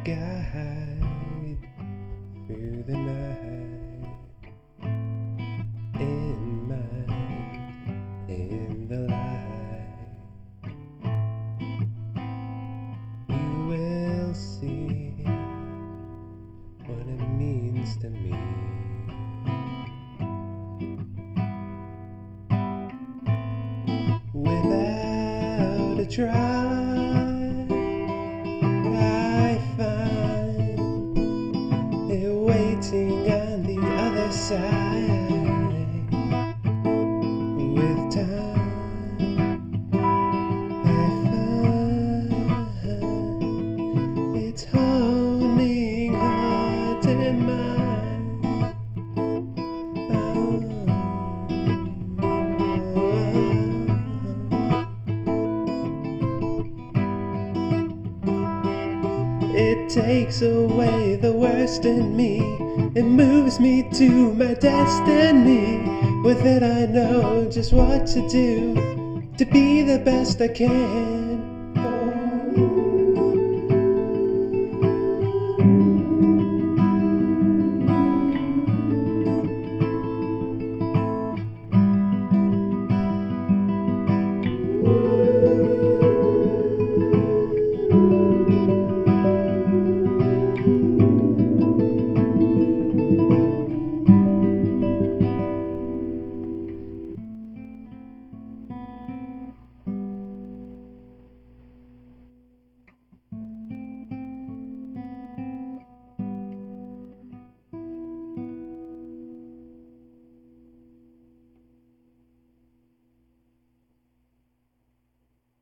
guide through the night, in the light. You will see what it means to me. Without a try, I find it waiting on the other side. With time, I find it's honing heart and mind. It takes away the worst in me. It moves me to my destiny. With it I know just what to do to be the best I can.